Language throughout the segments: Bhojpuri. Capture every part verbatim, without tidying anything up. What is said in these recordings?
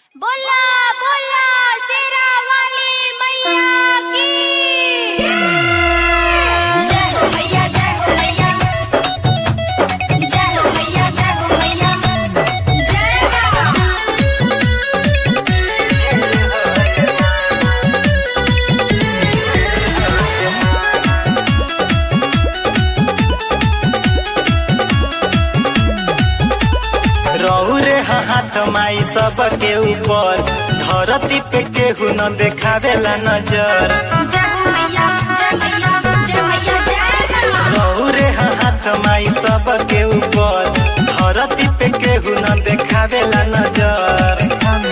बोला बोला शेरा वाली मैया की जय हो मैया जय हो मैया जय हो मैया जय हो मैया जय रौरे हाथ माई सबके ऊपर धरती पे केहू न देखावेला नजर। जय हो मैया जय मैया जय मैया जय रौरे हाथ माई सबके ऊपर धरती पे केहू न देखावेला नजर।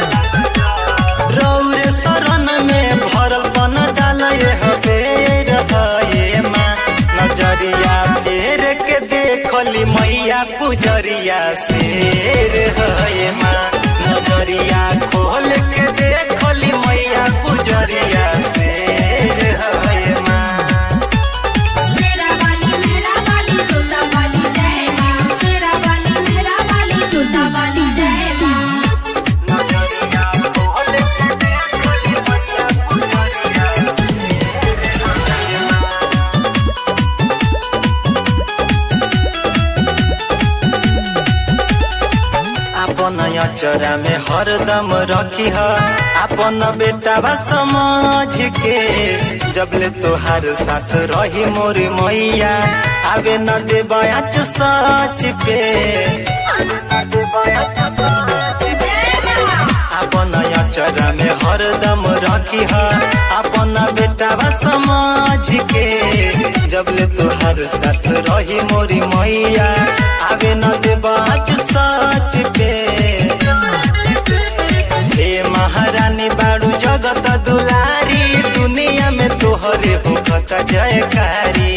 रौरे शरण में भरल बन डाल हबेर ये माँ नजरिया फेर के देखली मैया पुजरिया शेर है माँ नजरिया खोल के देखली मैया पुजरिया शेर है माँ। शेरा वाली मेरा वाली जोता वाली जय माँ शेरा वाली मेरा वाली जोता वाली जय माँ नजरिया खोल के देखली मैया पुजरिया शेर है माँ। अपन अचरा में हरदम रखी है अपन बेटा समझ के जबले तोहार साथ रही मोर मैया आवे न दे बयाच सच पे अपन अचरा में हरदम रखी है अपन बेटा समझ के जबले तोहार साथ रही मोर मैया आवे न दे बयाच सच पे। हे महारानी बाड़ू जगत दुलारी दुनिया में तोहरे होखत जयकारी।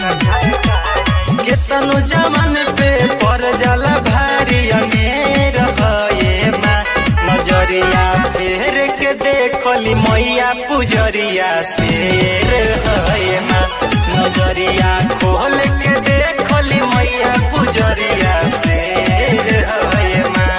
केतनो जमान पे पर जाला भारी अमेर ये माँ नजरिया फेर के देखली मैया पुजरिया शेर है माँ नजरिया खोल के देखली मैया पुजरिया शेर है माँ।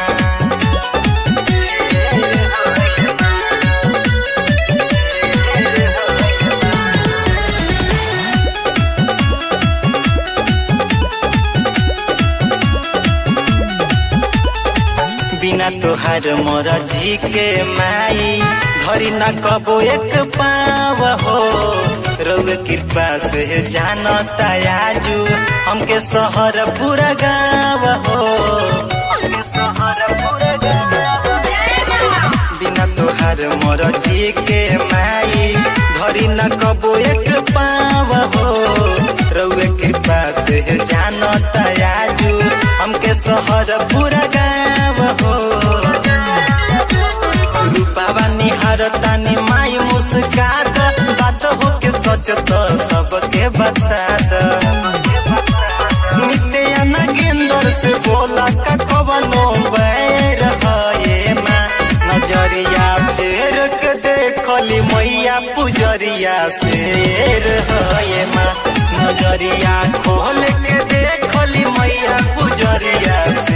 बिना तोहार मोर जी के माई घरी न कबो एक पाव हो रउए कृपा से जानता आजू हमके शहर पूरा गाँव हो हमके शहर पूरा गाँव। बिना तोहार मोर जी के माई घरी न कबो एक पाव हो रउए कृपा से जानता आजू हमके शहर पूरा गाँव हो। रूपावा निहारता नि माई मुस्कात बात हो के सच तो सबके बता द नित्या नगेंद्र से बोला का कवनो बैर है माँ नजरिया फेर के देखली मैया पुजरिया शेर है माँ नजरिया खोल के देखली मैया पुजरिया।